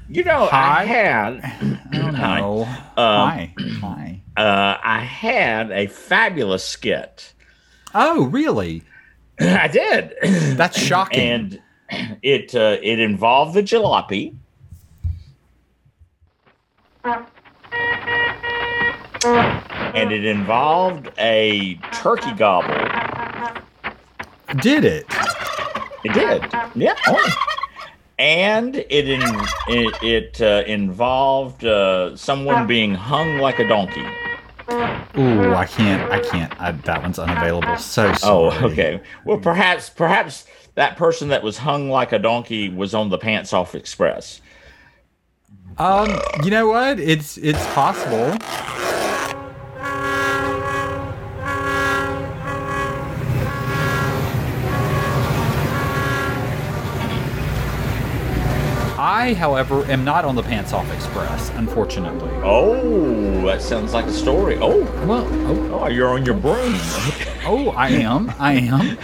I Hi. had. I don't Hi. know. Um, Hi. Hi. I had a fabulous skit. Oh, really? I did, That's shocking. and it involved the jalopy, and it involved a turkey gobble. Did it? It did, yeah. Oh. And it involved someone being hung like a donkey. Ooh, I can't. That one's unavailable. So Oh, sorry. okay. Well, perhaps that person that was hung like a donkey was on the Pants Off Express. You know what? It's possible. I, however, am not on the Pants Off Express, unfortunately. Oh, that sounds like a story. Oh, Well, oh, you're on your broom. I am. I am.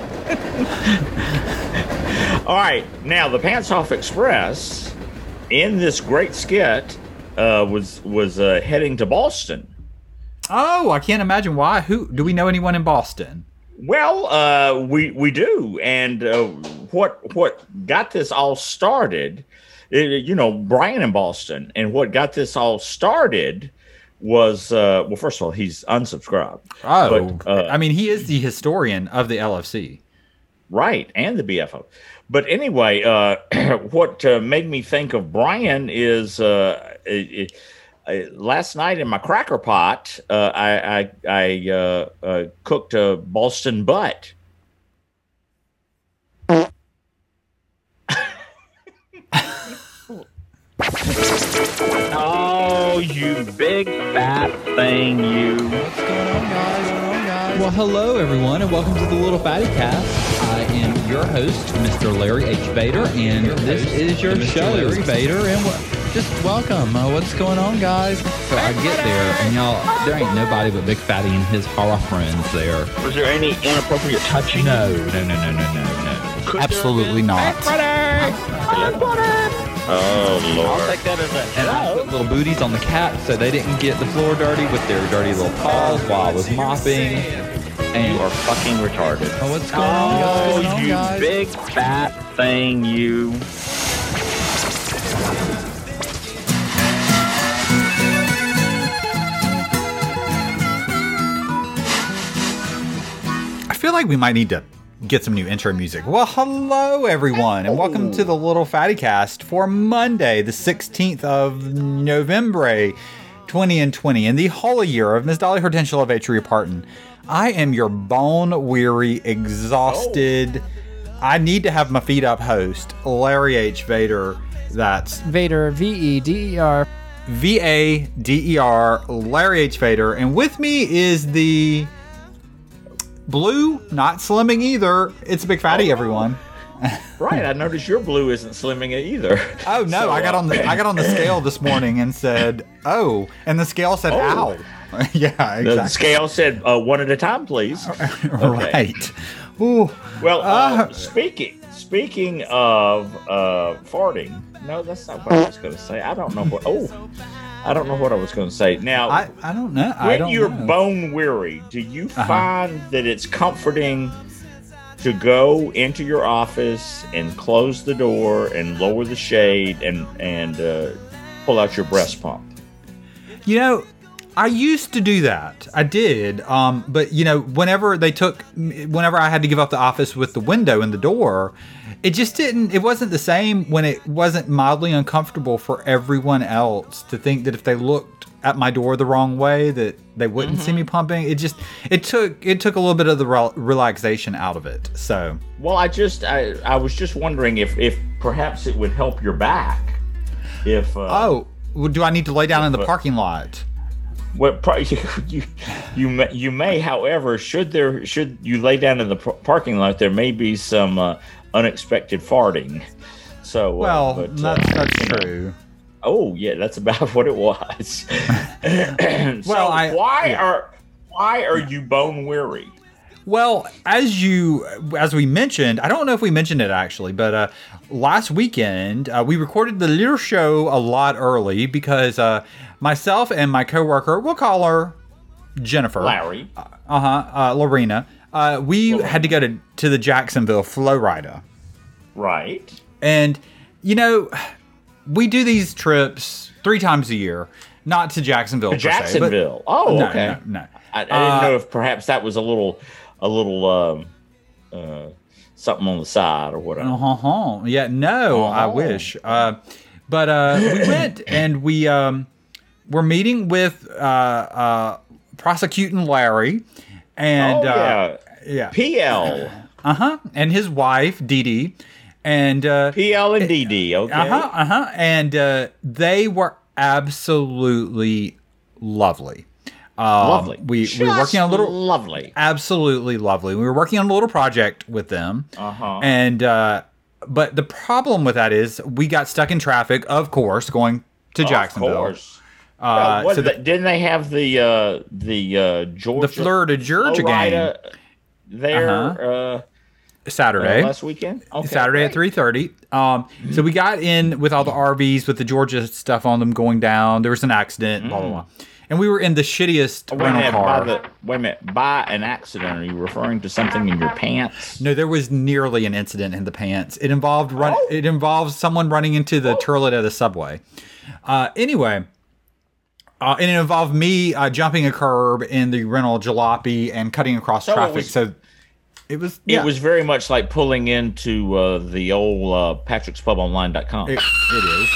All right. Now, the Pants Off Express in this great skit was heading to Boston. Oh, I can't imagine why. Who do we know anyone in Boston? Well, we do, and what got this all started, Brian in Boston, and what got this all started was well, first of all, he's unsubscribed. Oh, But I mean, he is the historian of the LFC. right, and the BFO. But anyway, what made me think of Brian is last night in my cracker pot, I cooked a Boston butt. Oh, you big fat thing, you. What's going on, guys? Well, hello, everyone, and welcome to the Little Fatty Cast. I am your host, Mr. Larry H. Vader, and this is your show, Larry Vader, and just welcome. What's going on, guys? So I get there, and y'all, there ain't nobody but Big Fatty and his horror friends there. Was there any inappropriate touching? No. Absolutely not. Oh, Lord. I'll take that as a... And I put little booties on the cat so they didn't get the floor dirty with their dirty little paws while I was mopping. And You are fucking retarded. oh, what's going on, guys? What's going on, you guys? big fat thing, you. I feel like we might need to get some new intro music. Well, hello everyone, and welcome to the Little Fatty Cast for Monday, the 16th of November, 2020, in the holy year of Miss Dolly Hortensula Vatria Parton. I am your bone-weary, exhausted, I need to have my feet up host, Larry H. Vader. That's Vader, V-E-D-E-R. V-A-D-E-R, Larry H. Vader, and with me is the blue, not slimming either. It's Big Fatty, everyone. Right, I noticed your blue isn't slimming it either. Oh no, So, I got on the scale this morning and said, "Oh," and the scale said, Oh. "Ow." Yeah, The exactly. scale said one at a time, please. Right. Ooh. Well, speaking of farting. No, that's not what I was going to say. I don't know what. Oh, I don't know what I was going to say. Now, I don't know. I when don't you're know. bone weary, do you find that it's comforting to go into your office and close the door and lower the shade and pull out your breast pump? You know, I used to do that. I did. But you know, whenever I had to give up the office with the window and the door, it wasn't the same when it wasn't mildly uncomfortable for everyone else to think that if they looked at my door the wrong way that they wouldn't see me pumping. It took a little bit of the relaxation out of it. So, Well, I was just wondering if perhaps it would help your back. If well, do I need to lay down in the parking lot? Well, you may, however, should you lay down in the parking lot, there may be some unexpected farting. So, Well, but, that's you know. true. Oh, yeah, that's about what it was. So Well, why are you bone weary? Well, as we mentioned, I don't know if we mentioned it actually, but last weekend we recorded the little show a lot early because myself and my coworker, we'll call her Jennifer, Larry, Lorena, we had to go to the Jacksonville Flow Rida. Right. And we do these trips 3 times a year, not to Jacksonville. To Jacksonville. Okay. No. I didn't know if perhaps that was a little something on the side or whatever. Yeah. No. I wish. But we went and we were meeting with prosecuting Larry and PL. And his wife Dee Dee. And PL and DD, okay. And they were absolutely lovely. Lovely. We were working on a little lovely. Absolutely lovely. We were working on a little project with them. And but the problem with that is we got stuck in traffic, of course, going to Jacksonville. Of course. Didn't they have the Georgia, the Florida Georgia game there? Saturday last weekend. Okay, Saturday at 3:30. So we got in with all the RVs with the Georgia stuff on them going down. There was an accident, blah blah blah, and we were in the shittiest rental car. Wait a minute. By an accident, are you referring to something in your pants? No, there was nearly an incident in the pants. It involved It involved someone running into the toilet at a Subway. Anyway. And it involved me jumping a curb in the rental jalopy and cutting across traffic. It was very much like pulling into the old Patrick'sPubOnline.com. It is.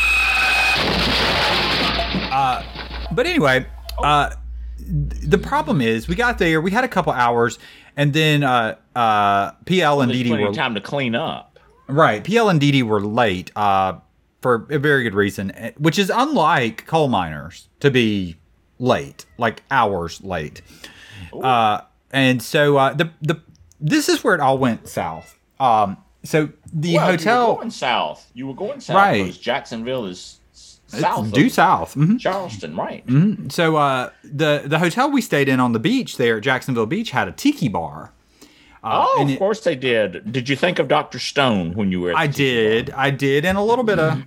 But anyway, the problem is we got there, we had a couple hours, and then PL and Dee Dee were time to clean up. Right, PL and Dee Dee were late for a very good reason, which is unlike coal miners to be late, like hours late. And so this is where it all went south. So the hotel you were going south, right? Because Jacksonville is south, due south, Charleston, right? So the hotel we stayed in on the beach there at Jacksonville Beach had a tiki bar. Of course they did. Did you think of Dr. Stone when you were? I did, and a little bit of.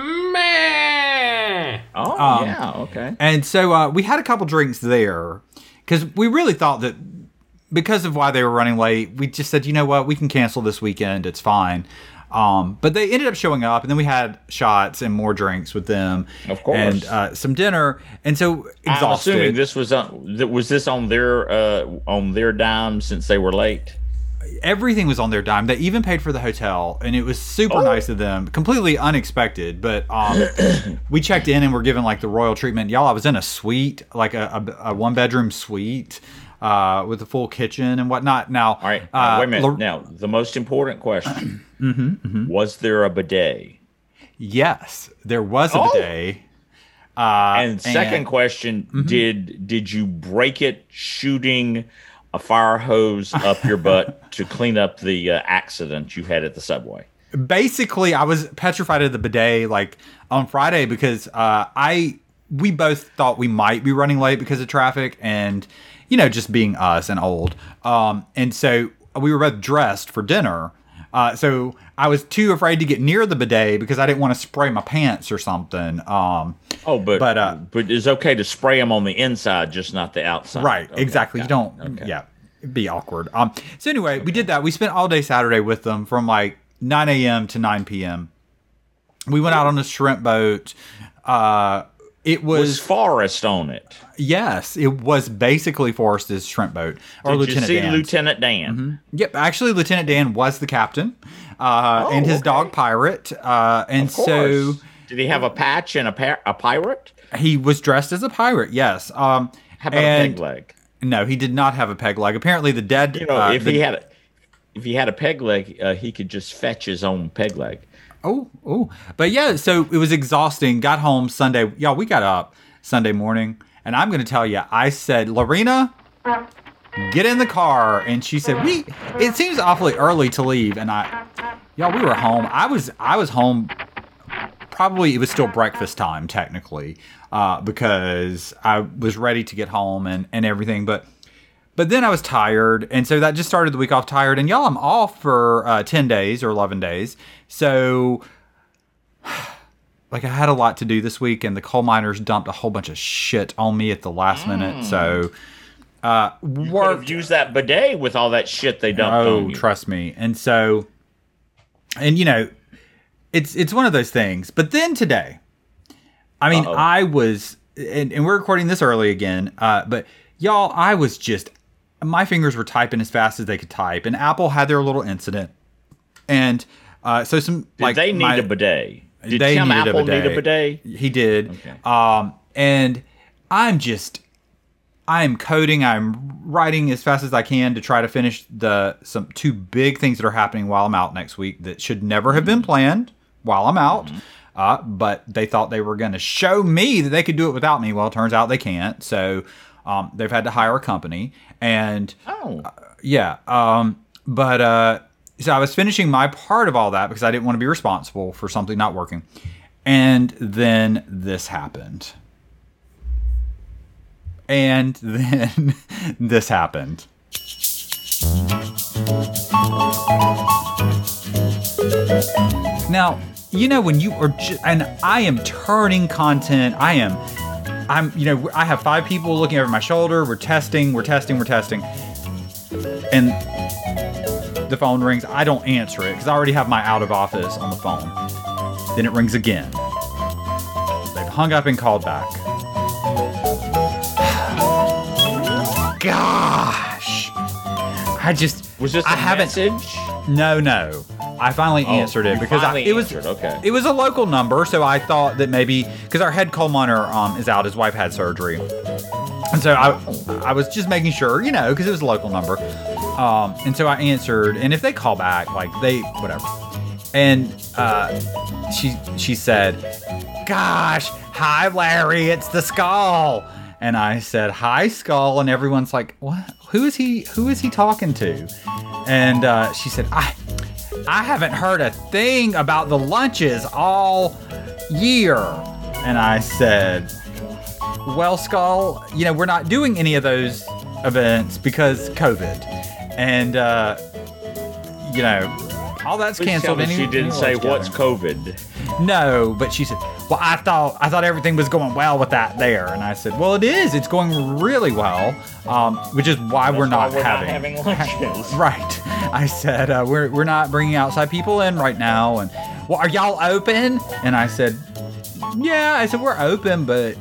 Yeah, okay. And so we had a couple drinks there because we really thought that. Because of why they were running late, we just said, you know what, we can cancel this weekend. It's fine. But they ended up showing up, and then we had shots and more drinks with them. Of course. And some dinner. And so exhausted. I'm assuming this was on their dime since they were late? Everything was on their dime. They even paid for the hotel, and it was super nice of them. Completely unexpected, but we checked in and were given like the royal treatment. Y'all, I was in a suite, like a 1-bedroom suite. With a full kitchen and whatnot. Now, all right. Wait a minute. Now, the most important question: was there a bidet? Yes, there was a bidet. And second question: did you break it shooting a fire hose up your butt to clean up the accident you had at the Subway? Basically, I was petrified of the bidet like on Friday because we both thought we might be running late because of traffic and. Just being us and old. And so we were both dressed for dinner. So I was too afraid to get near the bidet because I didn't want to spray my pants or something. But it's okay to spray them on the inside, just not the outside. Right, okay, exactly. You don't, it'd be awkward. So anyway, we did that. We spent all day Saturday with them from like 9 a.m. to 9 p.m. We went out on a shrimp boat. It was Forrest on it. Yes, it was basically Forrest's shrimp boat. Or Lieutenant Dan. Lieutenant Dan? Yep, actually, Lieutenant Dan was the captain, and his dog Pirate. And so, did he have a patch and a pirate? He was dressed as a pirate. Yes. How about a peg leg? No, he did not have a peg leg. Apparently, the dead. If he had a peg leg, he could just fetch his own peg leg. But yeah, so it was exhausting. Got home Sunday. Y'all, we got up Sunday morning, and I'm going to tell you, I said, Lorena, get in the car. And she said, it seems awfully early to leave. And we were home. I was home. Probably it was still breakfast time, technically, because I was ready to get home and everything. But But then I was tired, and so that just started the week off tired. And y'all, I'm off for 10 days or 11 days. So, like, I had a lot to do this week, and the coal miners dumped a whole bunch of shit on me at the last minute. So, you could have used that bidet with all that shit they dumped on you. Trust me. And so, and you know, it's one of those things. But then today, I mean, I was, and we're recording this early again, but y'all, I was just, my fingers were typing as fast as they could type, and Apple had their little incident. And so some, Did they need a bidet? Did they Tim needed Apple need a bidet? He did. Okay. And I'm coding, I'm writing as fast as I can to try to finish some two big things that are happening while I'm out next week that should never have been planned while I'm out. But they thought they were going to show me that they could do it without me. Well, it turns out they can't. So they've had to hire a company. And so I was finishing my part of all that because I didn't want to be responsible for something not working. And then this happened. And then this happened. Now, you know, when you are, and I am turning content, I have 5 people looking over my shoulder. We're testing. And the phone rings. I don't answer it because I already have my out of office on the phone. Then it rings again. They've hung up and called back. Gosh. Was this a message? No. I finally answered it because it was a local number, so I thought that maybe because our head coal miner is out, his wife had surgery, and so I was just making sure, you know, because it was a local number, and so I answered, and if they call back, like whatever, and she said, "Gosh, hi Larry, it's the Skull." And I said, "Hi, Skull," and everyone's like, "What? Who is he talking to?" And she said, I haven't heard a thing about the lunches all year." And I said, "Well, Skull, you know, we're not doing any of those events because COVID. And, you know, all that's canceled." She didn't say what's COVID. No, but she said, "Well, I thought everything was going well with that there." And I said, "Well, it is. It's going really well, which is why we're not having lunches." Right. I said, we're not bringing outside people in right now. And, "Well, are y'all open?" And I said, "Yeah." I said, "We're open, but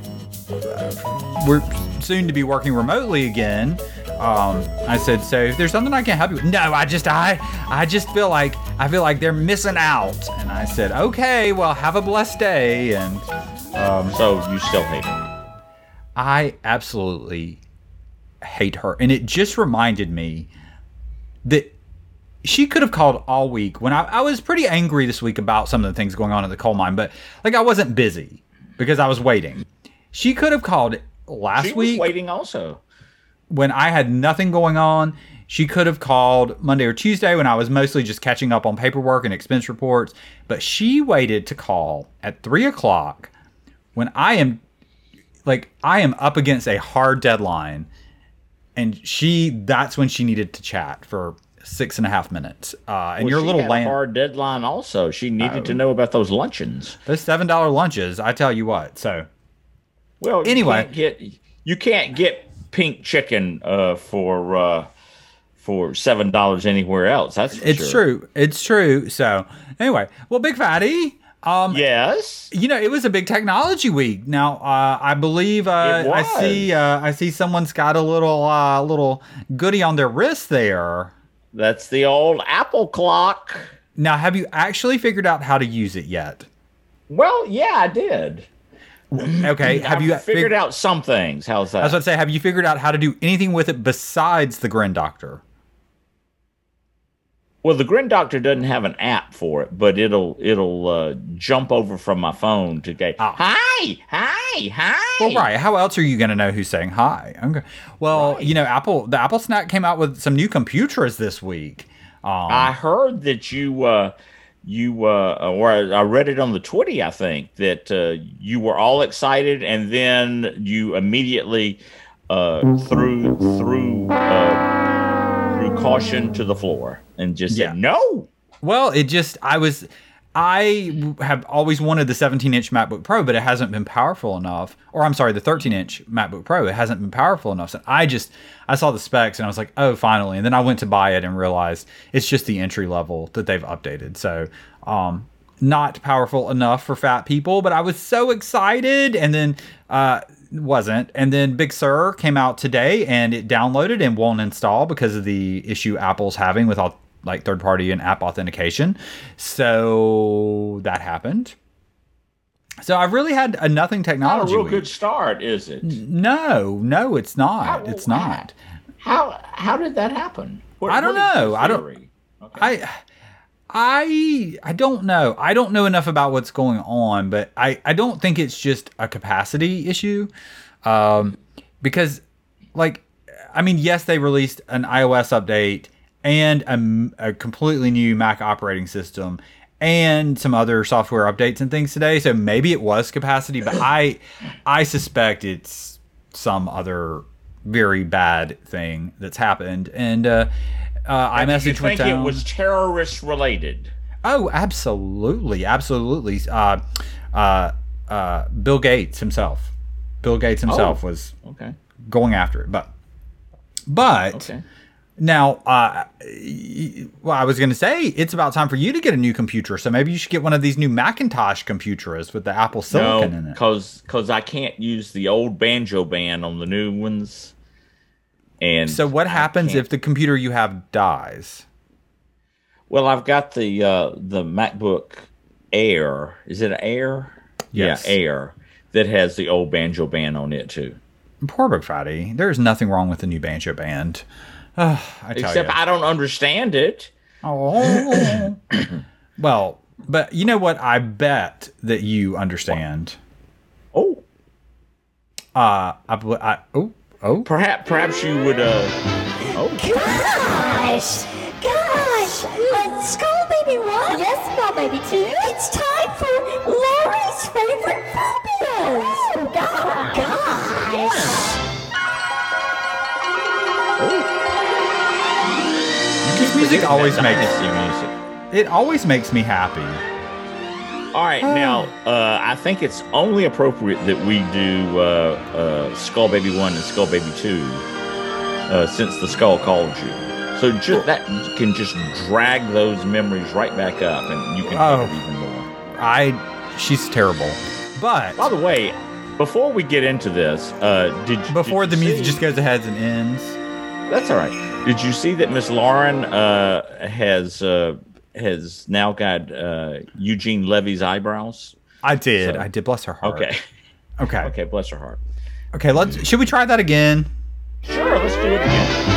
we're soon to be working remotely again." I said, "So if there's something I can help you with." "No, I just feel like they're missing out." And I said, "Okay, well, have a blessed day." And so you still hate her? I absolutely hate her, and it just reminded me that she could have called all week. When I was pretty angry this week about some of the things going on at the coal mine, but like I wasn't busy because I was waiting. She could have called last week. She was waiting also. When I had nothing going on. She could have called Monday or Tuesday when I was mostly just catching up on paperwork and expense reports. But she waited to call at 3:00 when I am up against a hard deadline. And that's when she needed to chat for 6.5 minutes. And your little a hard deadline also. She needed to know about those luncheons. Those $7 lunches, I tell you what. So, well, anyway, you can't get pink chicken for $7 anywhere else. That's for sure. It's true. So anyway, well, Big Fatty. Yes. You know, it was a big technology week. Now, I believe I see someone's got a little goodie on their wrist there. That's the old Apple clock. Now, have you actually figured out how to use it yet? Well, yeah, I did. Okay, have you figured out some things? How's that? I was about to say, have you figured out how to do anything with it besides the Grin Doctor? Well, the Grin Doctor doesn't have an app for it, but it'll jump over from my phone to go, hi. Well, right. How else are you going to know who's saying hi? Okay. Well, right. You know, the Apple Snack came out with some new computers this week. I heard that or I read it on the Twitty, I think, that you were all excited, and then you immediately threw caution to the floor and just said no. Well, I have always wanted the 17-inch MacBook Pro, but it hasn't been powerful enough. Or I'm sorry, the 13-inch MacBook Pro, it hasn't been powerful enough. So I saw the specs and I was like, oh, finally. And then I went to buy it and realized it's just the entry level that they've updated. So not powerful enough for fat people, but I was so excited. And then wasn't. And then Big Sur came out today and it downloaded and won't install because of the issue Apple's having with all like third-party and app authentication. So that happened. So I've really had a nothing technology. Not a real good start, is it? No, it's not. It's not. How did that happen? I don't know. Okay. I don't know. I don't know enough about what's going on, but I don't think it's just a capacity issue. Because, like, I mean, yes, they released an iOS update and a completely new Mac operating system and some other software updates and things today. So maybe it was capacity, but I suspect it's some other very bad thing that's happened. And iMessage went down. Think it was terrorist related? Oh, absolutely. Bill Gates himself was going after it, but okay. Now, I was going to say it's about time for you to get a new computer. So maybe you should get one of these new Macintosh computers with the Apple Silicon in it. Because I can't use the old Banjo Band on the new ones. And so what happens if the computer you have dies? Well, I've got the MacBook Air. Is it an Air? Yes. Yeah, Air. That has the old Banjo Band on it too. Poor Big Fatty. There's nothing wrong with the new Banjo Band. Except I don't understand it. Oh. Well, but you know what? I bet that you understand. Oh. Perhaps you would. Gosh! Let's go, baby one. Yes, no, baby two. It's time for Larry's favorite phobias. Gosh! This music always makes me happy. All right, now I think it's only appropriate that we do Skull Baby 1 and Skull Baby 2 since the Skull called you. So that you can just drag those memories right back up, and you can hate it even more. She's terrible. But by the way, before we get into this, before the music just goes ahead and ends. That's all right. Did you see that Miss Lauren has now got Eugene Levy's eyebrows? I did. Bless her heart. Okay. Bless her heart. Okay. Should we try that again? Sure. Let's do it again.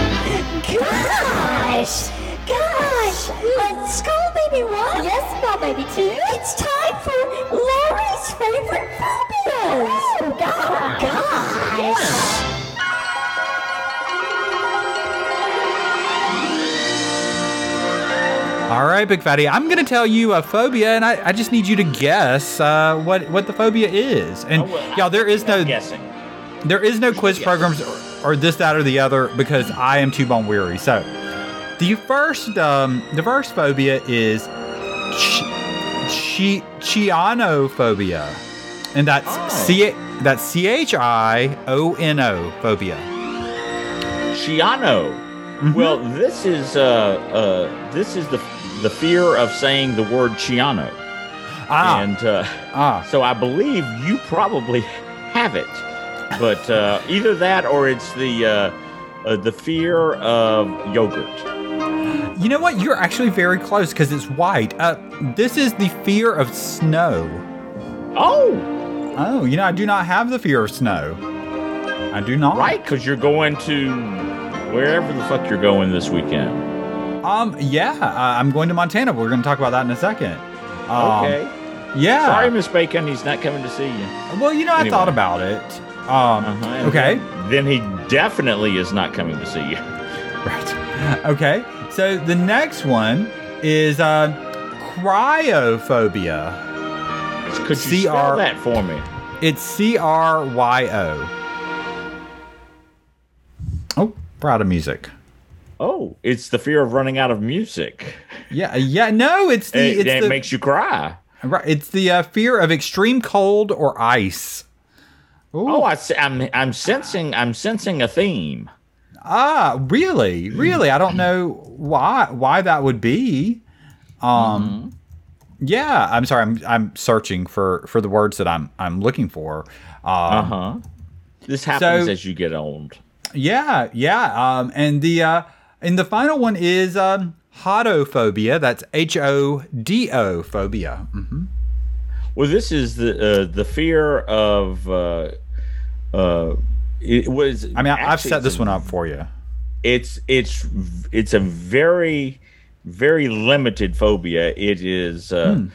Gosh! Let's go, baby one. Yes, no, baby two. It's time for Larry's favorite phobias. Gosh! All right, Big Fatty, I'm going to tell you a phobia, and I just need you to guess what the phobia is. And y'all, there is no quiz programs or this, that, or the other because I am too bone weary. So the first phobia is chianophobia, and that's CHIONO phobia. Chiano. Mm-hmm. Well, this is the fear of saying the word Chiano. So I believe you probably have it. But either that or it's the fear of yogurt. You know what? You're actually very close because it's white. This is the fear of snow. Oh, I do not have the fear of snow. I do not. Right, because you're going to wherever the fuck you're going this weekend. I'm going to Montana. We're going to talk about that in a second. Okay. Yeah. Sorry, Miss Bacon. He's not coming to see you. Well, anyway. I thought about it. Okay. Then he definitely is not coming to see you. Right. Okay. So the next one is cryophobia. Could you spell that for me? It's CRYO. We're out of music. Oh, it's the fear of running out of music. Yeah. No, it's the. It makes you cry. Right. It's the fear of extreme cold or ice. Ooh. Oh, I'm sensing a theme. Ah, really? Really? I don't know why that would be. Yeah, I'm sorry. I'm searching for the words that I'm looking for. This happens as you get old. Yeah. And the final one is hodophobia. That's HODO phobia. Mm-hmm. Well, this is the fear of. It was. I mean, I've set this one up for you. It's a very, very limited phobia. It is that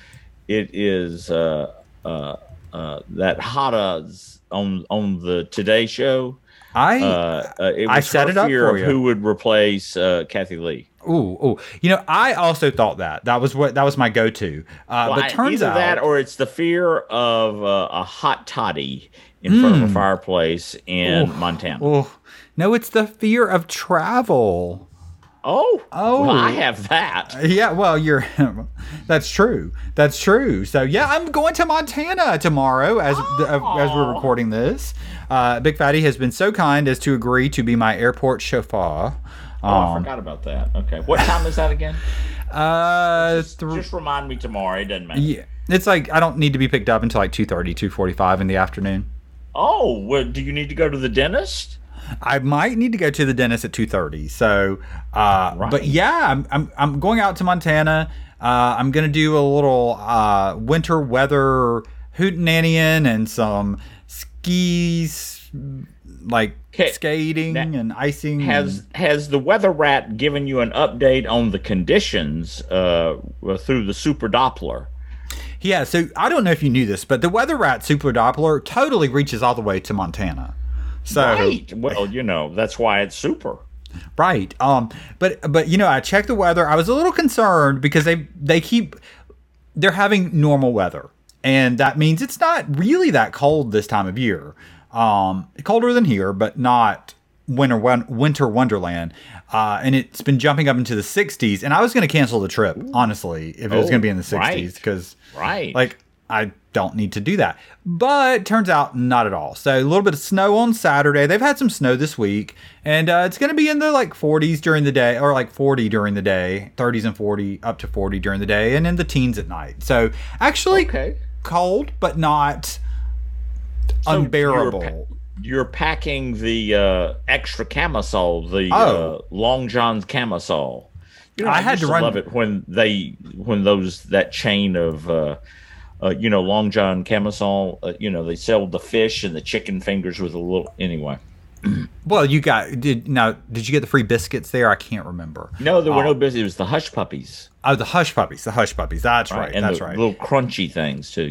Hada's on the Today Show. I set it up for you. Who would replace Kathy Lee? Ooh! You know, I also thought that was my go-to. But turns out that, or it's the fear of a hot toddy in front of a fireplace in Montana. Oh, no, it's the fear of travel. Oh, well, I have that. Yeah, well, that's true. That's true. So yeah, I'm going to Montana tomorrow as we're recording this. Big Fatty has been so kind as to agree to be my airport chauffeur. I forgot about that. Okay, what time is that again? Just remind me tomorrow. It doesn't matter. Yeah, it's like I don't need to be picked up until like 2:30, 2:45 in the afternoon. Oh, well, do you need to go to the dentist? I might need to go to the dentist at 2:30. So, right. But yeah, I'm going out to Montana. I'm gonna do a little winter weather hootenannying and some skis, like skating and icing. Has the weather rat given you an update on the conditions through the Super Doppler? Yeah, so I don't know if you knew this, but the Weather Rat Super Doppler totally reaches all the way to Montana. So, right. Well, that's why it's super. Right. But I checked the weather. I was a little concerned because they're having normal weather, and that means it's not really that cold this time of year. Colder than here, but not winter wonderland. And it's been jumping up into the 60s, and I was going to cancel the trip, honestly, if it was going to be in the 60s, because I don't need to do that. But turns out not at all. So a little bit of snow on Saturday. They've had some snow this week, and it's going to be in the 40s during the day, or 40 during the day, 30s and 40 up to 40 during the day, and in the teens at night. So actually cold, but not unbearable. You're packing the extra camisole, the Long John's camisole. I had to love it when that chain of Long John camisole. They sell the fish and the chicken fingers with a little. Anyway. Well, did you get the free biscuits there? I can't remember. No, there were no biscuits. It was the Hush Puppies. Oh, the Hush Puppies. That's right. And that's the right. Little crunchy things too.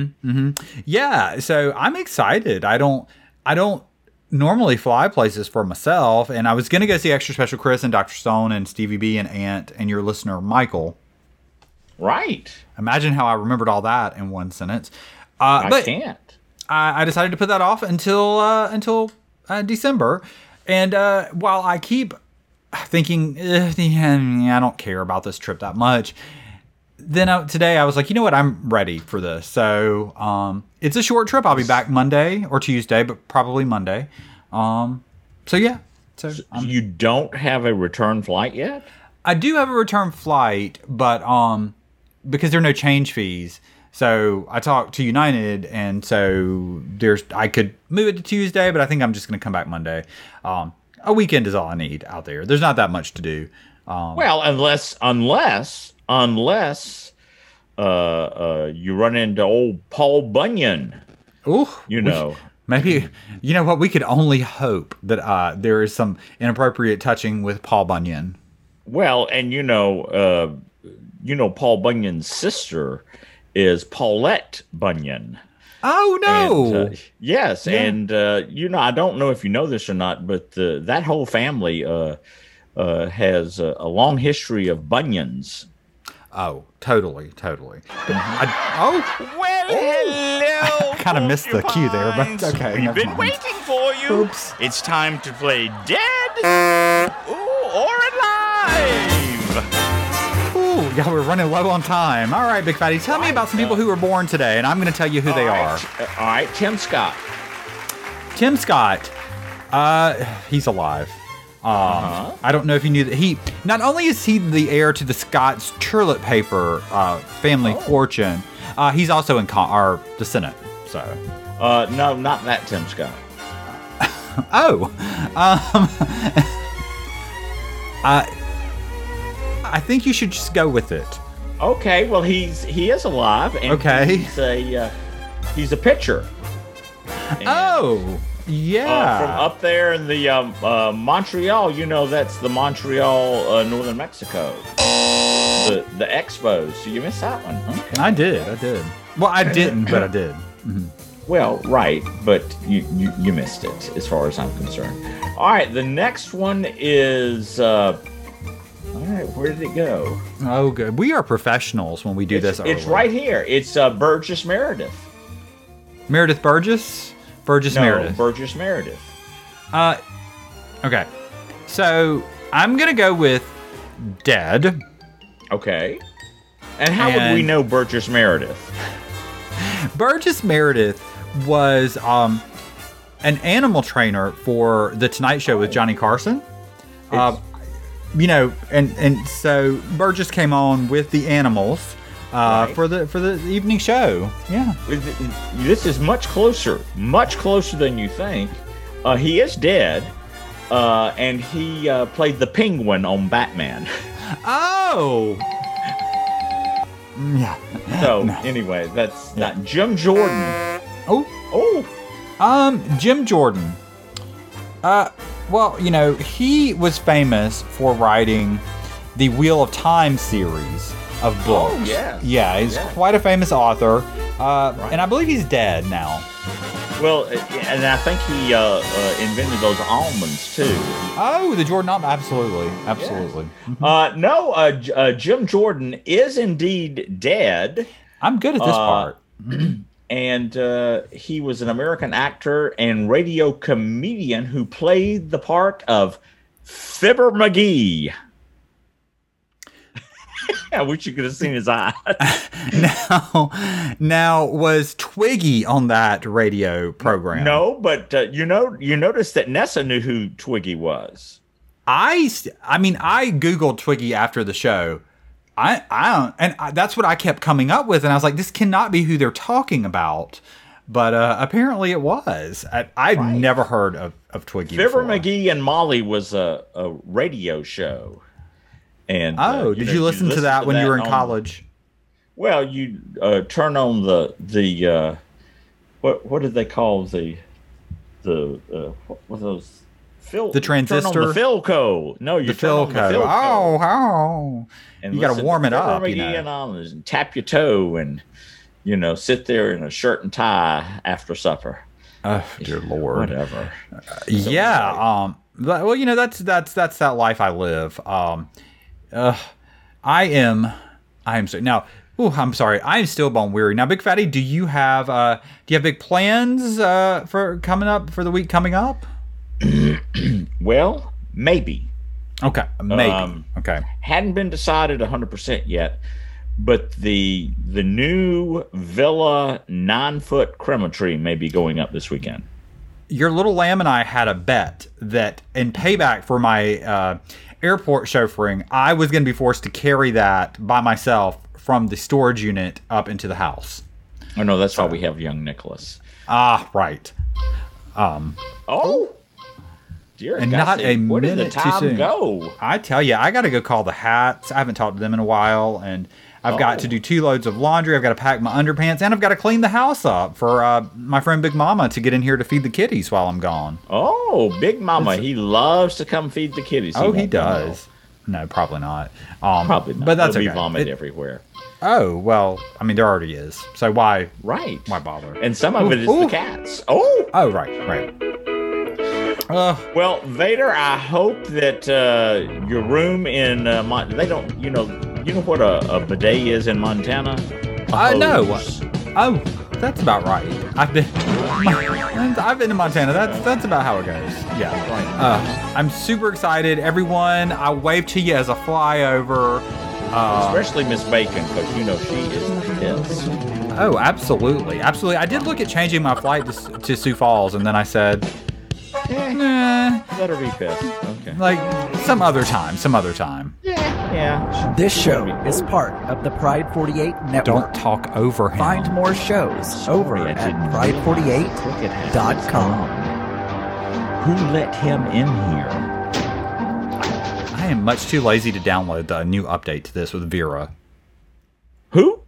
Yeah. So I'm excited. I don't normally fly places for myself, and I was going to go see Extra Special Chris and Dr. Stone and Stevie B and Ant and your listener Michael. Right. Imagine how I remembered all that in one sentence. I can't. I decided to put that off until December, and while I keep thinking, I don't care about this trip that much, then today I was like, you know what, I'm ready for this. So it's a short trip. I'll be back Monday or Tuesday, but probably Monday. So yeah. So you don't have a return flight yet? I do have a return flight, but because there are no change fees. So I talked to United, and so I could move it to Tuesday, but I think I'm just going to come back Monday. A weekend is all I need out there. There's not that much to do. Well, unless you run into old Paul Bunyan. Ooh, maybe what, we could only hope that there is some inappropriate touching with Paul Bunyan. Well, and Paul Bunyan's sister is Paulette Bunyan. Oh no! And, yes, yeah. And I don't know if you know this or not, but that whole family has a long history of bunions. Oh, totally. Hello. I kind of missed the cue there, but okay. We've been waiting for you. Oops. It's time to play Dead or alive. Ooh, yeah, we're running low on time. All right, Big Fatty, tell me about some people who were born today, and I'm going to tell you who they are. All right, Tim Scott. Tim Scott, he's alive. I don't know if you knew that he, not only is he the heir to the Scott's toilet paper family fortune, he's also in the Senate. So, No, not that Tim Scott. I think you should just go with it. Okay, well he is alive, and Okay. he's a pitcher. And, Yeah. from up there in the Montreal, that's the Montreal, northern Mexico. The Expos. So you missed that one. Okay. I did. Well, I didn't, but I did. Well, right, but you missed it as far as I'm concerned. All right, the next one is. All right, where did it go? Oh, good. We are professionals when we do this. It's early. right here. It's Burgess Meredith. Meredith Burgess. Meredith. Burgess Meredith. Okay. So I'm gonna go with dead. Okay. And how would we know Burgess Meredith? Burgess Meredith was an animal trainer for the Tonight Show with Johnny Carson. And so Burgess came on with the animals for the evening show. Yeah. This is much closer than you think. He is dead, and he played the Penguin on Batman. Oh. Yeah. So anyway, that's not Jim Jordan. Jim Jordan. Well, he was famous for writing the Wheel of Time series of books. Oh, yeah. Yeah, he's quite a famous author. And I believe he's dead now. Well, and I think he invented those almonds too. Oh, the Jordan almond. Absolutely. No, Jim Jordan is indeed dead. I'm good at this part. And he was an American actor and radio comedian who played the part of Fibber McGee. I wish you could have seen his eye. Now was Twiggy on that radio program? No, but you noticed that Nessa knew who Twiggy was. I mean, I Googled Twiggy after the show. I don't, and that's what I kept coming up with, and I was like, this cannot be who they're talking about. But apparently it was. I've never heard of Twiggy Fibber before. McGee and Molly was a radio show. And did you listen to that when you were in college? Well, you turn on the what did they call the what were those? The transistor? Turn on the Philco. No, you turn on the Philco. Oh. And you got to warm it up, and tap your toe and, sit there in a shirt and tie after supper. Oh, dear Lord. Whatever. Yeah. Well, that's that life I live. I am sorry. Now, I'm sorry. I am still bone weary. Now, Big Fatty, do you have big plans for coming up for the week coming up? Well, maybe. Okay, maybe. Okay. Hadn't been decided 100% yet, but the new Villa 9-foot crematory may be going up this weekend. Your little lamb and I had a bet that in payback for my airport chauffeuring, I was going to be forced to carry that by myself from the storage unit up into the house. Oh, no, that's why we have young Nicholas. Ah, right. Dear and Gussie, not a where did the minute too time soon. go? I tell you, I got to go call the Hats. I haven't talked to them in a while, and I've got to do 2 loads of laundry. I've got to pack my underpants, and I've got to clean the house up for my friend Big Mama to get in here to feed the kitties while I'm gone. Oh, Big Mama, he loves to come feed the kitties. He does. No, probably not. Probably not. But that's There'll okay. be vomit everywhere. Oh, well, I mean, there already is. So why? Right. Why bother? And some of it is the cats. Oh, right. Well, Vader, I hope that your room in they don't, you know what a bidet is in Montana? No. Oh, that's about right. I've been to Montana. That's about how it goes. Yeah. I'm super excited. Everyone, I wave to you as a flyover. Especially Miss Bacon, because she is pissed. Oh, absolutely. Absolutely. I did look at changing my flight to Sioux Falls, and then I said, nah. Let her be pissed. Okay. Like, some other time. Yeah. This show is part of the Pride 48 network. Don't talk over him. Find more shows over at pride48.com. Who let him in here? I am much too lazy to download the new update to this with Vera. Who?